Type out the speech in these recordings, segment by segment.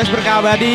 podcast Berkabadi.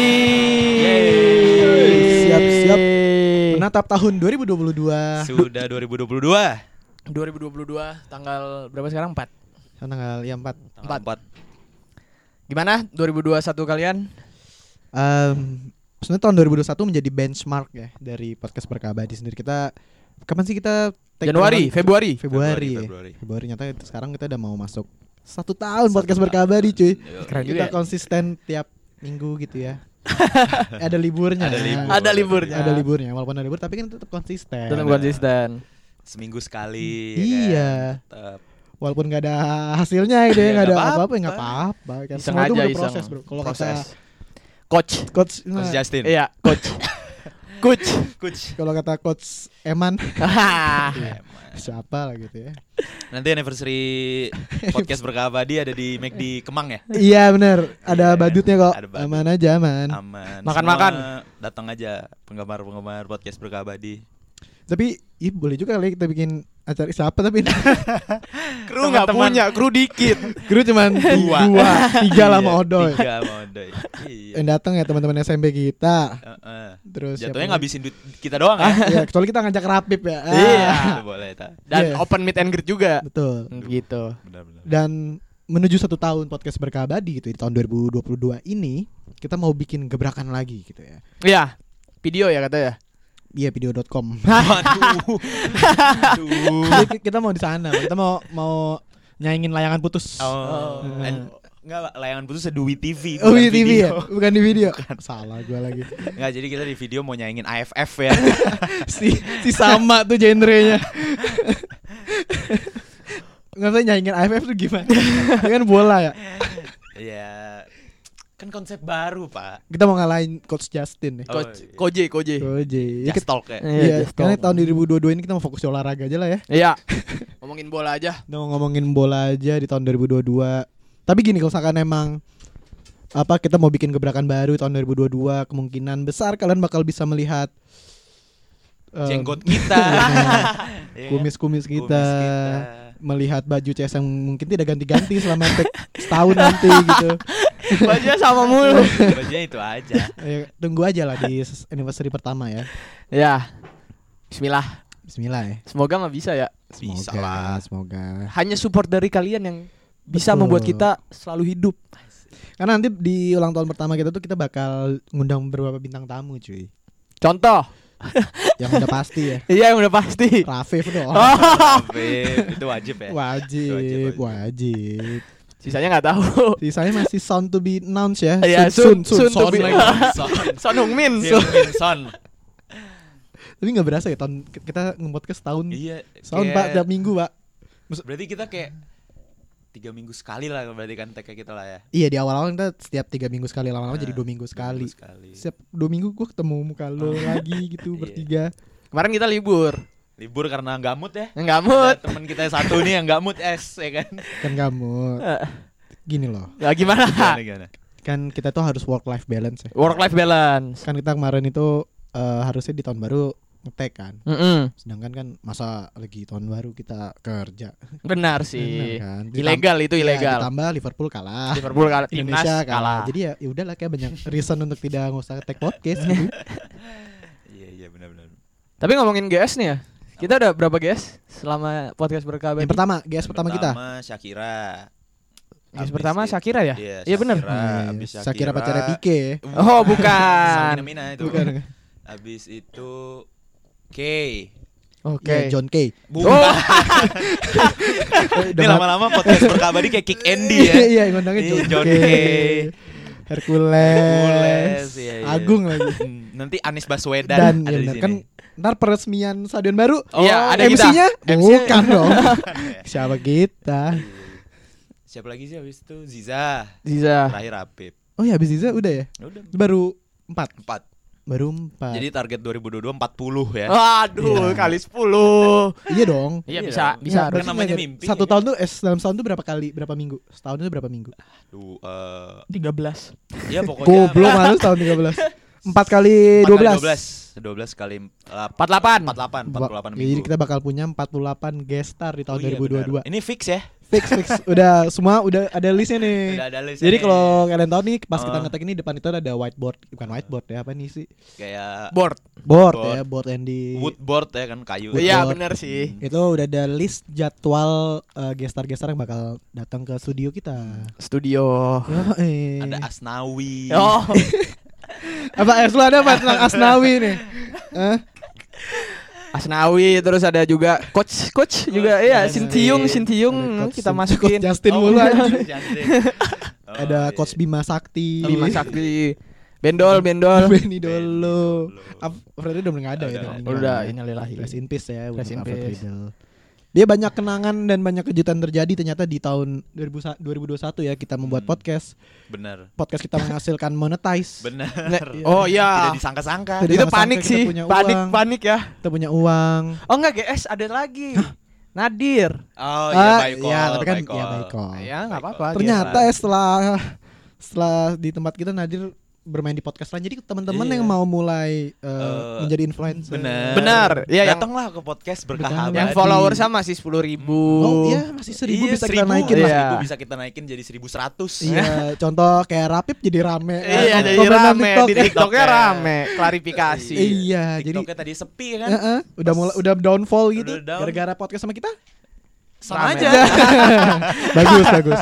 Siap-siap menatap tahun 2022. Sudah 2022. 2022 tanggal berapa sekarang? 4. Tanggal 4. Tanggal 4. Gimana 2021 kalian? Sebenarnya tahun 2021 menjadi benchmark ya dari podcast Berkabadi sendiri. Kita kapan sih kita take Januari, Februari. Februari. Nyata sekarang kita udah mau masuk 1 tahun podcast Berkabadi, cuy. Keren juga Kita ya. konsisten tiap minggu gitu ya. Ada liburnya. Ada liburnya. Walaupun ada libur tapi kan tetap konsisten. Tetap konsisten. Seminggu sekali. Iya. Ya kan? Walaupun nggak ada hasilnya gitu ya, Ya, nggak ada nggak apa-apa, nggak apa-apa. Kan Iseng semua itu aja, udah iseng. proses, bro. Kalau kata Coach. coach, Coach Justin. Iya, coach. Coach. Coach. kalau kata coach Eman, Emang. siapa lah gitu ya. Nanti anniversary podcast Berkabadi ada di McD di Kemang ya? Iya benar, ada Iya, badutnya kok. ada badut. Aman aja, aman. Aman. Makan-makan. Semua datang aja penggemar-penggemar podcast Berkabadi. Tapi boleh juga kali kita bikin acara siapa tapi Kru enggak punya, kru dikit. kru cuman 2, 3 lah sama Odoy. 3 sama Odoy. Iya. Yang datang ya teman-teman SMP kita. Heeh. Terus Jatuhnya siapa ngabisin duit kita doang ya. lagi? Ya, kecuali kita ngajak Rapip ya. Iya. Itu boleh ta. Dan Iya. open meet and greet juga. Betul. Gitu. Benar-benar. Dan menuju 1 tahun podcast Berkabadi gitu di tahun 2022 ini kita mau bikin gebrakan lagi gitu ya. Iya. Video ya katanya. Iya video.com. Waduh. Jadi kita mau di sana, kita mau nyaingin layangan putus. Oh. Enggak, layangan putus Dwi TV. Oh, bukan di TV ya? video. Bukan di video. Salah gua lagi. Enggak, jadi kita di video mau nyaingin AFF ya. si sama tuh genrenya. Nggak tahu nyaingin AFF tuh gimana? Itu kan bola ya. Ya, kan konsep baru, Pak. Kita mau ngalahin Coach Justin nih. Oh, Coach iya. Koje. Koje. Ya, Just talk ya. iya, just karena talk. tahun 2022 ini kita mau fokus di olahraga aja lah ya. Iya. Ngomongin bola aja. Kita mau ngomongin bola aja di tahun 2022. Tapi gini, kalau misalkan emang kita mau bikin gebrakan baru di tahun 2022, kemungkinan besar kalian bakal bisa melihat Jenggot kita. Iya. kumis-kumis Kumis kita, melihat baju CS yang mungkin tidak ganti-ganti selama setahun nanti gitu. Bajunya sama mulu. Bajunya itu aja. Ya, tunggu aja lah di anniversary pertama ya. Ya. Bismillah. Bismillah ya. Semoga mah bisa ya. Bisa lah. Semoga. Hanya support dari kalian yang bisa Betul. membuat kita selalu hidup. Karena nanti di ulang tahun pertama kita tuh kita bakal ngundang beberapa bintang tamu, cuy. Contoh. Yang udah pasti ya. Iya yang udah pasti. Rafif dong. Afif, itu wajib ya. Wajib. Sisanya nggak tahu. Sisanya masih sound to be announced ya. Iya, soon to be- lagi. Son Heung-min. Son. Tapi nggak berasa ya tahun kita nge-podcast setahun. Iya. Setahun Pak, tiap minggu Pak. Berarti kita kayak 3 minggu sekali lah berarti kan tag kita lah ya. Iya di awal-awal kita setiap 3 minggu sekali, lama-lama jadi 2 minggu sekali. Setiap 2 minggu gue ketemu muka lo lagi gitu Iya. bertiga. Kemarin kita libur. Libur karena nggak mood ya. Nggak mood. Ada temen kita yang satu nih yang nggak mood ya kan. Kan kamu gini loh. Ya gimana? Gimana? Kan kita tuh harus work life balance ya. Work life balance. Kan kita kemarin itu harusnya di tahun baru nge-tag kan. Sedangkan kan masa lagi tahun baru kita kerja. Benar sih. Benar kan? Ilegal itu Ya, ilegal. ditambah Liverpool kalah. Liverpool kalah, Indonesia timnas kalah. kalah. Jadi ya udahlah kayak banyak reason untuk tidak usah tag podcast gitu. Iya benar-benar. Tapi ngomongin GS nih ya. Kita udah berapa GS selama podcast Berkabadi? Yang pertama, GS pertama kita. Shakira. GS pertama Shakira ya? Iya, Iya bener. Abis Shakira pacarnya Pique. Oh bukan. Mina itu. Bukan. Abis itu K. Oke. Ya, John Kay. Bukan. Ini lama-lama podcast Berkabadi kayak Kick Andy ya. Iya, ngundangnya Iya, John, John Kay. Kay. Hercules. Iya. Agung lagi. Nanti Anies Baswedan Dan ada di ya, sini. kan ntar peresmian stadion baru. Iya, ada MC-nya kita. bukan dong. Ya. Siapa kita? Siapa lagi sih habis itu? Ziza. Ziza. Terakhir Apip. Oh ya habis Ziza udah ya? Udah. Baru 4. 4. Baru 4. Jadi target 2022 40 ya. Waduh, Iya. kali 10. Iya dong. Iya Iya bisa, dong. bisa. Nggak, berarti Kan namanya nggak- mimpi, Satu ya tahun tuh dalam setahun tuh berapa kali? Berapa minggu? Setahun itu berapa minggu? Duh, 13. ya pokoknya Goblok malu tahun 13. 4 kali 12. 12 kali 48. 48 Jadi minggu. kita bakal punya 48 guest star di tahun Oh iya, 2022. benar. Ini fix ya. Fix. Udah semua udah ada listnya nih. Udah ada list. Jadi kalau kalian tahu nih pas kita Oh. ngetek ini depan itu ada whiteboard, bukan whiteboard ya, apa nih sih? kayak Board. Board Board. ya, board and di woodboard ya kan, kayu. Woodboard. Iya benar sih. itu udah ada list jadwal guest star yang bakal datang ke studio kita. Studio. Ada Asnawi. Oh. Apa lu ada apa tentang Asnawi nih? Hah? Asnawi, terus ada juga coach juga Coach iya, Justin. Sintiung Ada Coach kita Sin- masukin. Coach Justin Oh, mulu iya, anjing. Justin. Oh, Ada iya. coach Bima Sakti. Bima Sakti. Bendol. Benny dulu. Freddy udah nggak ada ya? Udah. meninggal. Udah, innalillahi. Rest in peace ya. Rest in untuk Alfred peace. Riedel. Dia banyak kenangan dan banyak kejutan terjadi ternyata di tahun 2021 ya kita membuat podcast. Bener. Podcast kita menghasilkan monetize. Bener. Oh iya. Tidak disangka-sangka. Tidak Itu disangka-sangka panik kita sih. punya Panik uang. panik ya. Kita punya uang. Oh enggak GS ada lagi. Nadir. Oh iya, Ah, by call. iya, tapi kan by call. ya by call. Ya enggak apa-apa. Ternyata ya setelah di tempat kita Nadir bermain di podcast lain. Jadi teman-teman Iya. yang mau mulai menjadi influencer. Bener. Iya, yang- Datanglah ke podcast berkah Berkah Yang abadi. follower sama masih 10.000. Oh iya masih 1.000 bisa kita 1000. naikin Iya. lah. 1000 bisa kita naikin jadi 1100. Iya, contoh kayak Rapip jadi rame. Iya, jadi Komenan rame TikTok. di TikToknya TikTok. rame, klarifikasi. Iya, jadi TikToknya tadi sepi kan. udah downfall gitu Udah down. gara-gara podcast sama kita. Sama Rame. aja. bagus.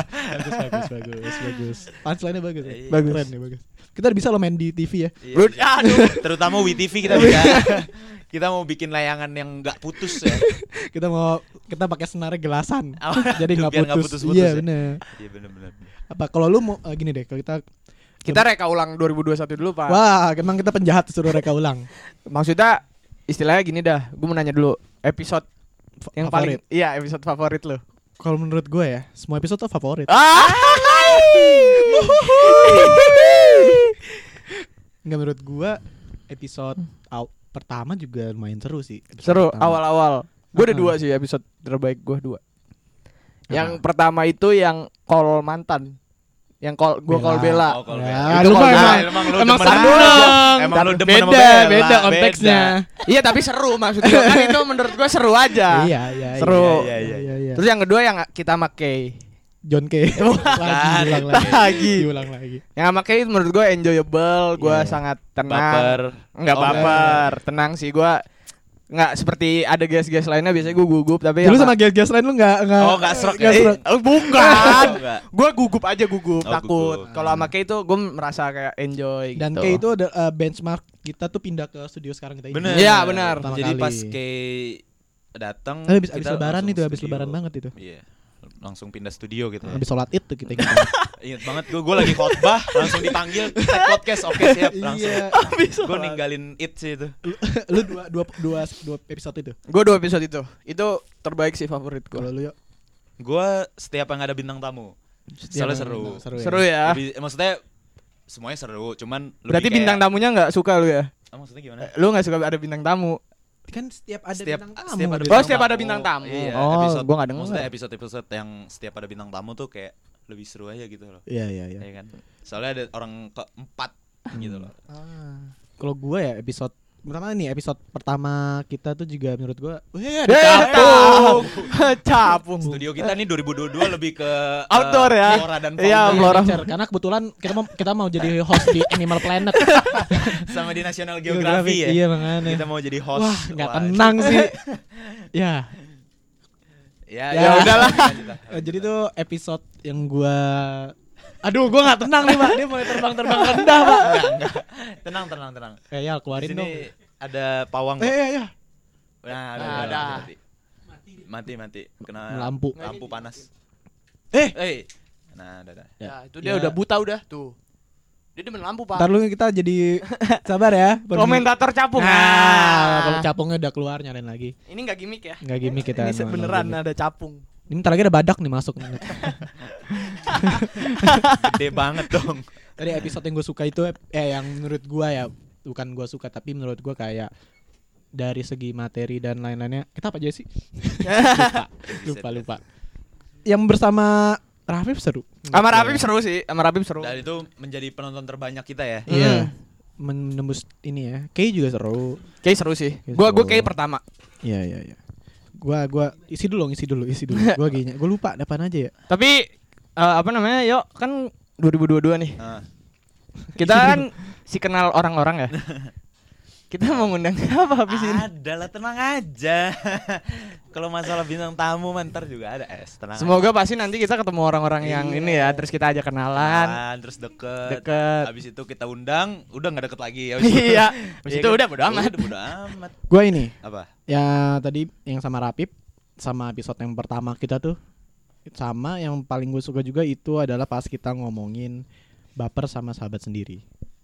Punchline-nya bagus. Ya? Iya. Bagus. Keren nih, bagus. Kita bisa lo main di TV ya. Iya, aduh, terutama WeTV kita bisa. Kita mau bikin layangan yang nggak putus ya. Kita pakai senar gelasan. Oh, Jadi nggak biar nggak putus. putus-putus Iya, ya. bener. Iya benar-benar. Apa kalau lu mau gini deh, kalau Kita reka ulang 2021 dulu, Pak. wah, emang kita penjahat suruh reka ulang. Maksudnya istilahnya gini dah, gue mau nanya dulu episode yang Favorit. paling iya episode favorit lo. Kalau menurut gue ya, semua episode tuh favorit. Ah. Enggak, menurut gue episode pertama juga lumayan seru sih. Episode Seru pertama. awal-awal. Gue ada Uh-uh. 2 sih episode terbaik gue 2. Yang Apa? pertama itu yang call mantan. Yang call Bella. Oh, kalau Ya, Bella. lu mah lu emang demen seneng. aja. Emang lu demen sama beda, Bella. beda konteksnya. Iya tapi seru maksudnya kan itu menurut gue seru aja. Iya. Seru. Iya. Terus yang kedua yang kita pakai John K. Diulang lagi. Diulang lagi. Yang sama kayak menurut gue enjoyable, gue Iya. sangat tenang. Baper. Enggak Oh, baper, tenang sih gue. Enggak seperti ada guys-guys lainnya biasanya gue gugup tapi Lu sama guys-guys lain lu enggak Oh, nggak serok ya? serok. bukan. Oh, enggak. Gue gugup aja Oh, takut. gugup. Kalau sama Kay itu gue merasa kayak enjoy Dan gitu. kayak itu ada benchmark kita tuh pindah ke studio sekarang kita ini. Bener. Iya, benar. Pertama Jadi kali. pas kayak datang Habis kita lebaran langsung itu, habis studio. lebaran banget itu. Iya. Langsung pindah studio gitu. Habis sholat Id tuh kita ingat. Ingat banget gue lagi khotbah langsung dipanggil tag podcast. Oke, siap langsung. Iya. Gue ninggalin it sih itu. Lu dua episode itu. Gue 2 episode itu. Itu terbaik sih favorit gue. Kalau lu yuk. Gue setiap yang ada bintang tamu. Soalnya seru. Seru ya. Maksudnya semuanya seru, cuman lebih Berarti kayak- bintang tamunya enggak suka lu ya? Maksudnya gimana? Lu enggak suka ada bintang tamu. Kan setiap ada Setiap- bintang tamu. setiap ada gitu. Oh, setiap ada bintang tamu. Iya, Oh, episode, gua nggak denger. maksudnya episode-episode yang setiap ada bintang tamu tuh kayak lebih seru aja gitu loh. Iya. Ya kan? Soalnya ada orang keempat gitu loh. Kalau gue ya episode pertama nih, episode pertama kita tuh juga menurut gue Capung. Capung. Studio kita nih 2022 lebih ke Outdoor ya. flora dan Iya, fauna flora. karena kebetulan kita mau jadi host di Animal Planet. sama di National Geography ya. Iya makanya. Kita mau jadi host. Wah, nggak tenang sih. Ya. Ya udahlah. Jadi tuh episode yang gua aduh, gua nggak tenang nih, Pak. Dia mau terbang rendah, Pak. Enggak. Tenang. Ya, Di keluarin sini dong. ada pawang. Ya. Nah, Ada. Mati. Kena Lampu. panas. Nah, udah. Ya, itu dia udah buta udah tuh. Dia demen lampu, Pak. Ntar lu kita jadi sabar ya. Komentator capung. Nah, kalau capungnya udah keluar nyalain lagi. Ini enggak gimmick ya. Enggak gimmick kita. Ini beneran ada capung. Ini ntar lagi ada badak nih masuk. Gede banget dong. Tadi episode yang gue suka itu yang menurut gua ya, bukan gua suka tapi menurut gua kayak dari segi materi dan lain-lainnya. Kita apa aja sih? lupa. Yang bersama Rafif seru. Sama Rapim seru sih, sama Rapim seru. Dan itu menjadi penonton terbanyak kita ya. Iya. menembus ini ya. Kayak juga seru. Kayak seru sih. Kayak Gua seru. kayak pertama. Iya. Gua isi dulu. Gua kayaknya gua lupa apaan aja ya. Tapi apa namanya? Yuk, kan 2022 nih. Ah. Kita kan si kenal orang-orang ya. Kita mau ngundang siapa habis ini? Ada lah, tenang aja. Kalau masalah bintang tamu mantar juga ada tenang. Semoga pasti nanti kita ketemu orang-orang yang Iya. ini ya, terus kita ajak kenalan. Kenalan, terus deket. Deket. Habis itu kita undang, udah nggak deket lagi. Iya. Habis Iya itu kan? udah bodo amat. Udah bodo amat. Gua ini Apa? ya tadi yang sama Rapip sama episode yang pertama kita tuh sama yang paling gue suka juga itu adalah pas kita ngomongin baper sama sahabat sendiri.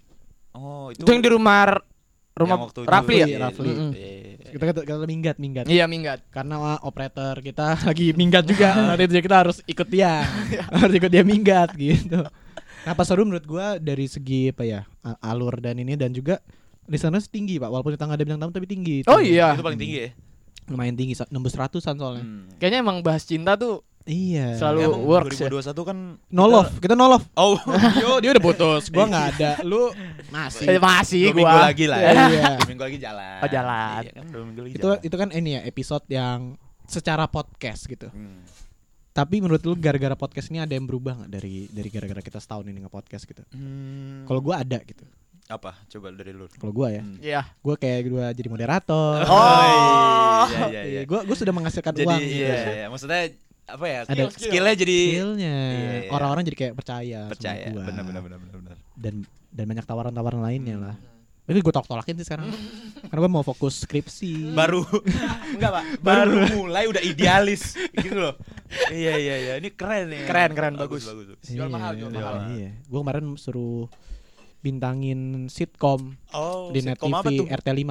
Oh, Itu yang di rumah yang waktu itu. Rafli ya? Iya, Rafli. Mm-mm. Iya. Kita minggat. Iya, minggat. Karena operator kita lagi minggat juga. Nanti itu kita harus ikut dia. Harus ikut dia minggat gitu. Nah, pas seru menurut gua dari segi apa ya? Alur dan ini dan juga listeners tinggi, Pak. Walaupun kita nggak ada bintang tamu tapi tinggi. Oh iya. Itu paling tinggi ya. Lumayan tinggi, nembus ratusan soalnya. Kayaknya emang bahas cinta tuh Iya. Selalu Emang works ya. 2021 kan No love, kita no love. Oh, Dia udah putus, gua nggak ada. Lu masih. Masih 2 minggu gua. lagi lah. Iya. 2 minggu lagi jalan. Oh, jalan. Iya kan 2 minggu lagi Itu jalan. itu kan ini ya episode yang secara podcast gitu. Hmm. Tapi menurut lu gara-gara podcast ini ada yang berubah nggak dari gara-gara kita setahun ini nge-podcast gitu? Kalau gua ada gitu. Apa? Coba dari lu. Kalau gua ya, Iya. gua kayak gua jadi moderator. Oh. Iya. Gua sudah menghasilkan Jadi uang. iya. Maksudnya apa ya? Ada Skillnya jadi skillnya. Iya. Orang-orang jadi kayak percaya. percaya. Sama gua. Benar. Dan banyak tawaran-tawaran lainnya lah. Tapi gue tolak-tolakin sih sekarang. Karena gue mau fokus skripsi. Baru enggak, Pak. Baru mulai udah idealis gitu loh. Iya. Ini keren nih. Keren, bagus. Iya, Jual mahal. Iya. Gue kemarin suruh bintangin sitkom Oh, di Net sitkom apa TV tuh? RT5.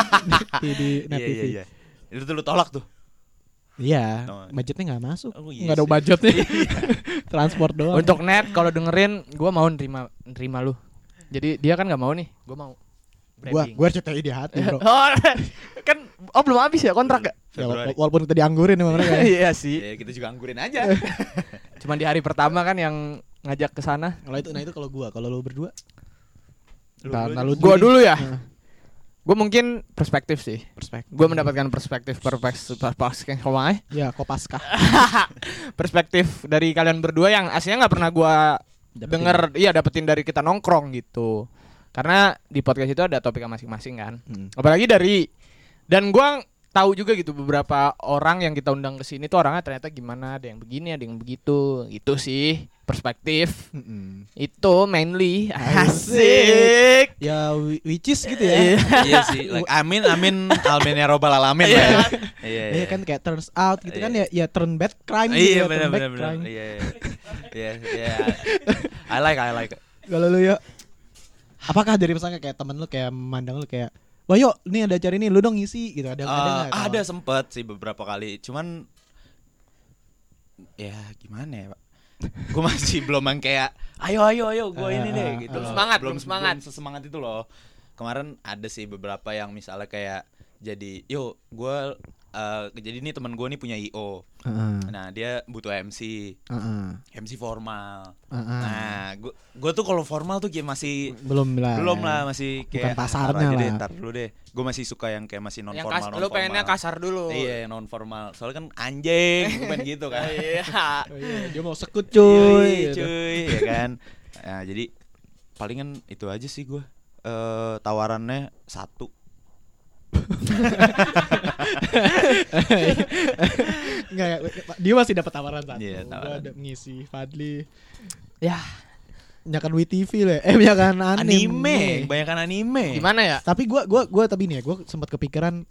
di Net TV. Iya. Itu tuh lu tolak tuh. Iya, Oh. budgetnya nggak masuk. Oh, iya Nggak ada sih. budgetnya. Transport doang. Untuk net kalau dengerin gua mau nerima lu. Jadi dia kan enggak mau nih, gua mau. Branding. Gua RCTI di hati, bro. Oh, kan belum habis ya kontrak gak? Ya, Februari. walaupun kita dianggurin sama mereka. Iya sih. Ya, kita juga anggurin aja. Cuman di hari pertama kan yang ngajak ke sana. Kalau itu kalau lu berdua. Lu Nah, dulu lu Gua nih. dulu ya. Nah, Gua mungkin perspektif sih. perspektif. Gua mendapatkan perspektif Ya, Kopaskah. perspektif dari kalian berdua yang aslinya nggak pernah gua dapetin dari kita nongkrong gitu. Karena di podcast itu ada topiknya masing-masing kan. Apalagi dan gua tahu juga gitu beberapa orang yang kita undang ke sini tuh orangnya ternyata gimana, ada yang begini, ada yang begitu. Gitu sih perspektif. Itu mainly asik. Ya which is gitu ya. Iya sih, like amin ya robbal alamin lah ya. Iya kan kayak turns out gitu kan ya turn bad crime Iya, gitu ya, turn back benar. crime. Iya. I like. Kalau lu yuk, apakah dari misalnya kayak temen lu kayak memandang lu kayak, wah yuk, ini ada acara ini, lu dong ngisi gitu, ada nggak? Ada sempet sih beberapa kali, cuman ya gimana ya, Pak? Gue masih belum yang kayak ayo gue ini deh gitu. Belum semangat, belum belum semangat. sesemangat itu loh. Kemarin ada sih beberapa yang misalnya kayak jadi jadi ini teman gue nih punya IO. Nah, dia butuh MC formal. Nah, gue tuh kalau formal tuh kayak masih belum lah. masih Bukan kayak pasarnya aja lah. deh, ntar dulu deh. Gue masih suka yang kayak masih non Yang formal. lu pengennya kasar dulu. Iya, non formal. Soalnya kan anjing, gue pengen gitu kan. Iya. Oh, iya, dia mau sekut Cuy, gitu. ya kan. Nah, jadi palingan itu aja sih gue. Tawarannya 1. Enggak, dia masih dapat tawaran satu. Iya, Gua tawaran. ada ngisi Fadli. Ya, Nyakan WTV lah. Nyakan Anime, kebanyakan anime. gimana ya? Tapi gua tapi nih ya, gua sempat kepikiran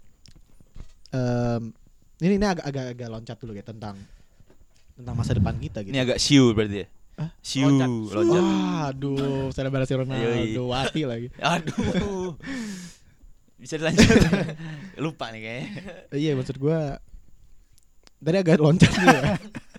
ini agak loncat dulu ya tentang masa depan kita gitu. Ini agak siu berarti ya? Hah? Siu, loncat. Aduh, selebrasi Ronaldo Yoi. Wati lagi. Aduh. Bisa dilanjut. Lupa nih kayaknya. Iya, maksud gua tadi agak loncat gitu ya.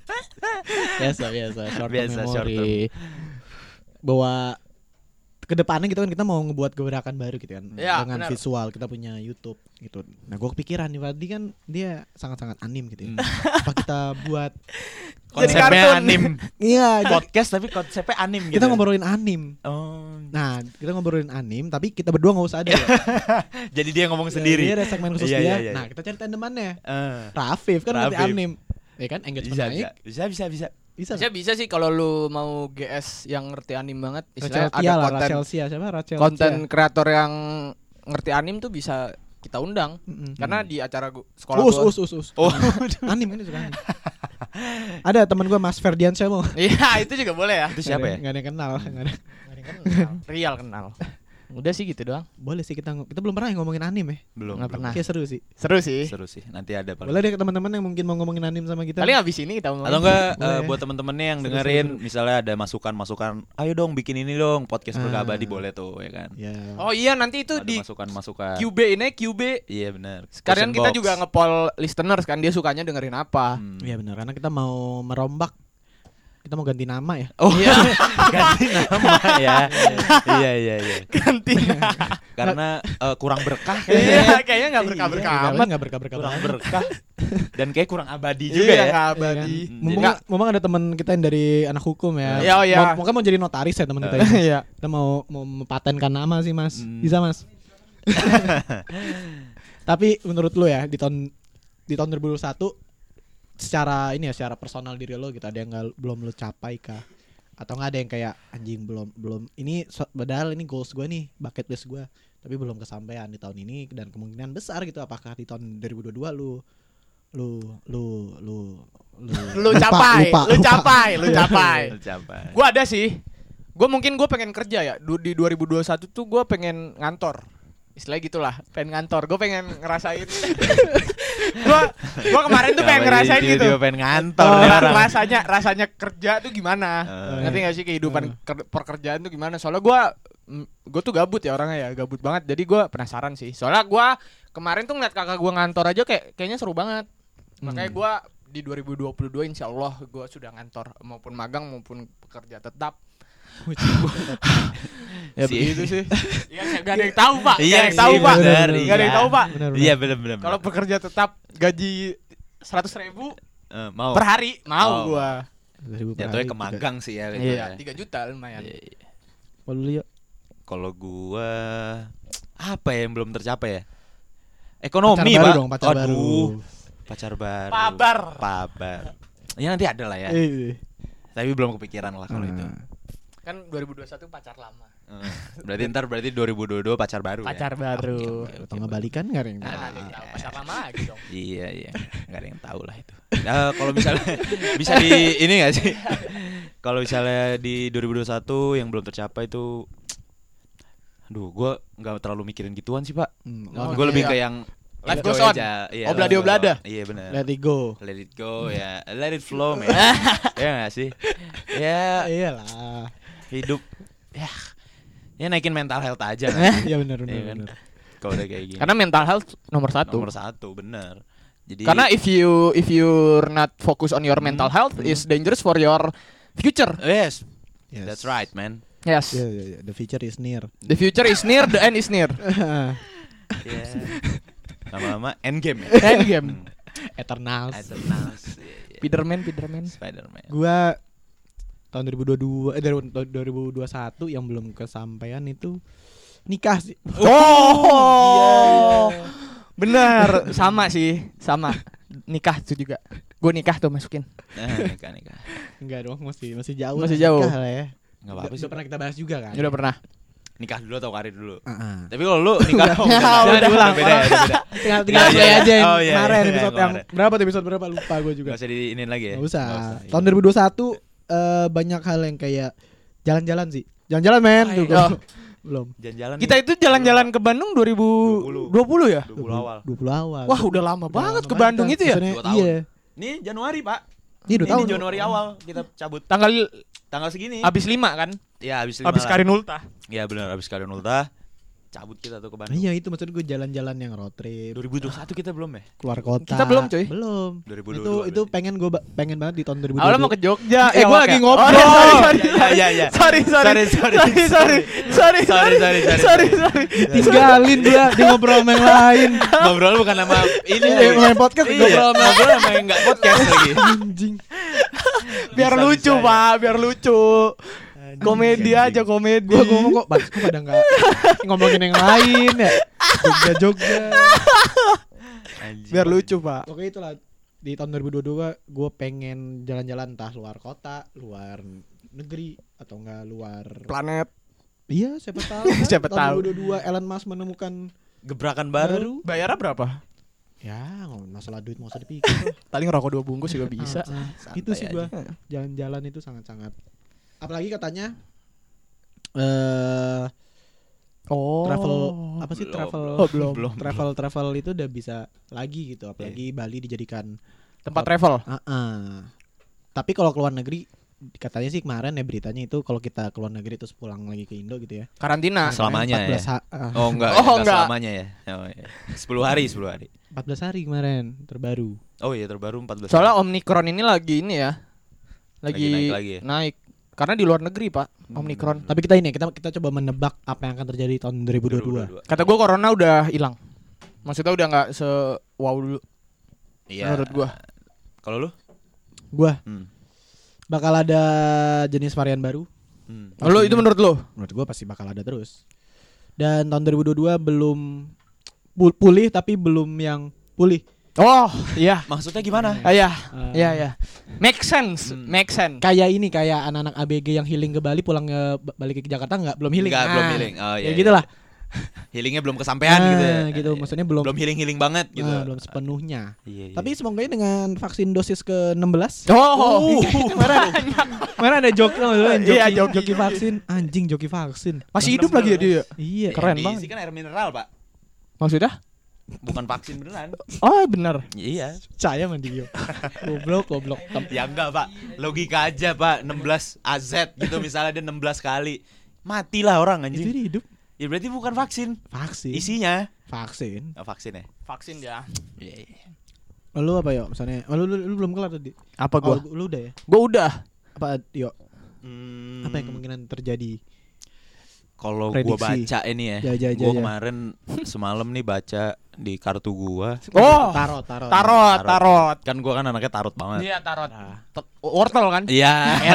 biasa short memory. Bahwa kedepannya gitu kan kita mau ngebuat gebrakan baru gitu kan, Ya, dengan benar. visual kita punya YouTube gitu. Nah, gue kepikiran nih Fadli kan dia sangat-sangat anim gitu ya. Apa kita buat Konsepnya anim. Iya, Podcast tapi konsepnya anim gitu. kita ngobrolin anim. Oh. Nah, kita ngobrolin anim tapi kita berdua enggak usah ada ya. Jadi dia ngomong sendiri. Dia ada segmen khusus Iya, dia. iya, iya. Nah, kita cari tandemannya. Eh. Rafif kan ngerti Rafif. anim. Ya kan engagement naik. Bisa. Bisa. Bisa sih kalau lu mau GS yang ngerti anim banget, Rachel istilahnya Tia ada lah, konten Rachel Tia siapa? Rachel konten Tia. kreator yang ngerti anim tuh bisa kita undang. Mm-mm. Karena di acara sekolah Us. gua. Oh. Anim ini suka anim. Ada teman gue Mas Ferdiansyah mau. Iya, itu juga boleh ya. Itu siapa ya? Enggak ada yang kenal, enggak ada. Real kenal. Udah sih gitu doang. Boleh sih kita belum pernah ngomongin anim ya. Belum. Nggak pernah. Kayak seru sih. Seru sih. Nanti ada paling. Boleh deh teman-teman yang mungkin mau ngomongin anim sama kita. Paling abis ini kita ngomongin. Atau enggak Boleh. buat temen-temennya yang Seru, dengerin seru. misalnya ada masukan-masukan, ayo dong bikin ini dong podcast berkabadi boleh tuh ya kan. Ya. Oh iya, nanti itu Ada di masukan-masukan. QB ini QB. Iya benar. Sekalian Question kita box. juga nge-poll listeners kan, dia sukanya dengerin apa. Iya benar karena kita mau merombak. Kita mau ganti nama ya. Oh iya, ganti nama ya. Iya. Ganti. Karena kurang berkah Iya, kayaknya enggak berkah-berkah Iya, amat. enggak berkah-berkah. kurang banget. berkah dan kayak kurang abadi juga Iya, ya. nggak Iya abadi. kan? Nggak. Mumpung ada teman kita yang dari anak hukum ya. Iya, oh iya. Mungkin mau jadi notaris ya teman kita ini. Iya. Kita mau mempatenkan nama sih Mas. Hmm. Bisa Mas. Tapi menurut lu ya di tahun 2021 secara ini ya secara personal diri lo gitu ada yang belum lo capai kah? Atau nggak ada yang kayak anjing belum ini padahal ini goals gue nih bucket list gue tapi belum kesampaian di tahun ini dan kemungkinan besar gitu apakah di tahun 2022 lu capai. Lu capai. Gua ada sih. Gua pengen kerja ya. Di 2021 tuh gua pengen ngantor. Istilahnya gitulah, pengen ngantor. Gua pengen ngerasain. gua kemarin tuh pengen ngerasain gitu. Dia pengen ngantor nih orang. Rasanya kerja tuh gimana? Ngerti gak sih kehidupan pekerjaan tuh gimana? Soalnya gua tuh gabut ya orangnya ya, gabut banget. Jadi gua penasaran sih. Soalnya gua kemarin tuh ngeliat kakak gua ngantor aja kayaknya seru banget. Makanya gua di 2022 insyaallah gua sudah ngantor maupun magang maupun pekerja tetap. Ya begitu sih. Iya, gak ada yang tahu, Pak. Iya, Gak ada yang tahu, Pak. bener, Gak ada yang tahu, Pak. Benar. Iya benar. Kalau pekerja tetap gaji 100.000 mau per hari mau Oh. gua. jatuhnya ke magang sih ya gitu Iya, ya. 3 juta lumayan. Iya. Kalau Gua apa ya yang belum tercapai ya? Ekonomi, pacar baru Pak. dong, pacar baru. Pacar baru. Pabar. Ya nanti ada lah ya. Tapi belum kepikiran lah kalau itu. Kan 2021 pacar lama. Berarti 2022 pacar baru. Pacar ya? baru. Oke. Atau nggak balikan nggak ada yang tahu. Nah, ada yang tahu. Pacar lama lagi dong. Iya. Enggak ada yang tahu lah itu. Kalau misalnya bisa di ini enggak sih? Kalau misalnya di 2021 yang belum tercapai itu aduh, gue nggak terlalu mikirin gituan sih, Pak. Gue lebih ke yang Life enjoy goes on. aja. Iya, Obladi life goes oblada. on. Iya benar. Let it go. Let it go ya. Let it flow, man. Ya enggak sih? Ya, Iyalah. hidup ya naikin mental health aja. Iya benar. Iya kan? Kalau udah kayak gini. Karena mental health nomor 1. Nomor 1 bener. Jadi Karena if you're not focus on your mental health is dangerous for your future. yes, that's right, man. Yes. Yeah. The future is near. The future is near, the end is near. Yeah. Lama-lama endgame ya. Endgame. Eternals. Eternals. Spiderman. Spider-Man. Gua tahun 2022 dari 2021 yang belum kesampaian itu nikah sih. Oh. Benar, sama sih, sama. Nikah tuh juga. Gue nikah tuh masukin. Nikah. Enggak dong, masih jauh. Masih jauh. Nikah lah ya. Enggak apa-apa sih. Udah pernah kita bahas juga kan? Udah pernah. Nikah dulu atau karir dulu? Heeh. Tapi kalau lu nikah Udah diulang. beda. Tinggal Iya, play iya. aja yang Oh, iya, kemarin iya, episode yang yang berapa tuh episode berapa lupa gue juga. Enggak usah diinin lagi ya. Enggak usah. Iya. Tahun 2021 banyak hal yang kayak jalan-jalan sih. Jalan-jalan men. Tuh, Oh. Belum. Jalan-jalan. Kita itu jalan-jalan ke Bandung 2020 ya? 20 awal. 20 awal. Wah, udah lama Udah banget lama ke Bandung kita itu ya? pesannya, 2 tahun. Iya. Nih Januari, Pak. Iya 2 tahun. Ini Januari awal kita cabut. Tanggal Segini. abis 5 kan? Ya habis Abis Karinulta. Iya benar, habis Karinulta cabut kita tuh ke Bandung. Iya itu maksud gue jalan-jalan yang road trip 2021 kita belum ya? keluar kota. Kita belum, cuy. Belum. 2022 Itu pengen gue pengen banget di tahun 2022. Awalnya mau ke Jogja. Gue lagi ngobrol. Iya. Sorry. Tinggalin dia ngobrol sama yang lain. Ngobrol bukan sama ini Iya, main podcast, Iya, ngobrol sama yang enggak podcast lagi. Anjing. Biar Bisa, lucu, bisa, ya. Pak, biar lucu. Komedi Anjing. aja, komedi. Gua ngomong kok pada enggak ngomongin yang lain ya. Jogja. Anjing. Biar lucu, Pak. Oke, itulah di tahun 2022 gue pengen jalan-jalan entah luar kota, luar negeri atau enggak luar Planet. Iya, siapa tahu. Kan? Siapa tahu. Tahun 2022 Elon Musk menemukan Gebrakan baru. Bayarnya berapa? ya masalah duit mau usah dipikir. Paling rokok 2 bungkus juga bisa. Itu sih gua. aja. Jalan-jalan itu sangat-sangat. Apalagi katanya travel apa sih Belum, travel belum. travel itu udah bisa lagi gitu, apalagi Bali dijadikan Tempat travel. Tapi kalau keluar negeri katanya sih kemarin ya beritanya itu kalau kita keluar negeri terus pulang lagi ke Indo gitu ya. Karantina. Selamanya 14 ya. Oh enggak, Oh, enggak enggak. selamanya ya. Oh, iya. 10 hari. 14 hari kemarin terbaru. Oh iya terbaru 14 Soalnya hari. Omicron ini lagi ini ya. Lagi naik lagi ya? Naik. Karena di luar negeri, Pak, Omicron. Tapi kita coba menebak apa yang akan terjadi tahun 2022. Kata gua corona udah hilang. Maksudnya udah enggak wow dulu Iya. menurut gua. Kalau lu? Gua Hmm. bakal ada jenis varian baru. Lo itu menurut lo? Menurut gua pasti bakal ada terus. Dan tahun 2022 belum pulih tapi belum yang pulih. Oh, iya. Maksudnya gimana? Iya. Eh, Iya. Make sense. Make sense. Kayak anak-anak ABG yang healing ke Bali pulang balik ke Jakarta belum healing. Enggak, belum healing. Oh iya. Ya gitulah. Healingnya belum kesampean gitu ya. Gitu, maksudnya belum healing banget gitu. belum sepenuhnya. Iya. Tapi semoga dengan vaksin dosis ke-16. Oh. Kemarin ada joki Iya, joki vaksin. Anjing joki vaksin. Masih hidup lagi ya dia? Iya. Keren Yang banget. diisi kan air mineral, Pak. Maksudnya? Bukan vaksin beneran. Oh, benar. Iya. Percaya sama dia. Goblok. Ya enggak, Pak. Logika aja, Pak. 16 AZ gitu misalnya dia 16 kali. Matilah orang Itu anjing. dia hidup. Ya berarti bukan vaksin. Vaksin. Isinya Vaksin. oh, vaksin ya. Vaksin ya. Iya. Lu apa yo? Misalnya, lu belum kelar tadi. Apa gua? Lu udah ya? Gua udah. Apa yo? Hmm, Apa yang kemungkinan terjadi? kalau gua Prediksi. baca ini ya. Ja. Gua kemarin semalam nih baca di kartu gua. Oh. Tarot. Tarot. Kan gua kan anaknya tarot banget. Iya, tarot. Wortel kan? Iya.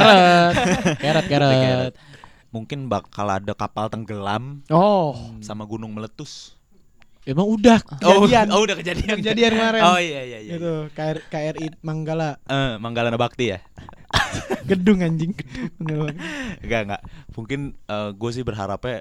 Keret. Mungkin bakal ada kapal tenggelam Oh. sama gunung meletus. Emang udah kejadian. Udah kejadian. Kejadian kemarin. Oh iya. Gitu, KRI Manggala. Manggala Bakti ya. Gedung anjing. Enggak. Mungkin gue sih berharapnya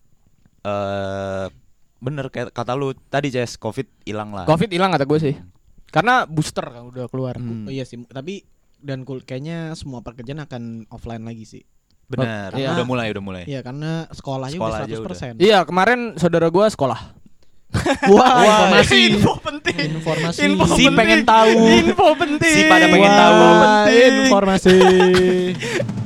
bener kayak kata lu tadi Jess, Covid hilang lah. Covid hilang kata gue sih. Karena booster kan udah keluar. Hmm. Oh iya sih, tapi kayaknya semua pekerjaan akan offline lagi sih. Benar. Iya. Udah mulai. Iya, karena sekolahnya Sekolah udah aja 100%. Iya, kemarin saudara gue sekolah. Wah, informasi. Info penting. Informasi. Si pengen tahu. Info penting. Si pada pengen tahu. Wah, informasi.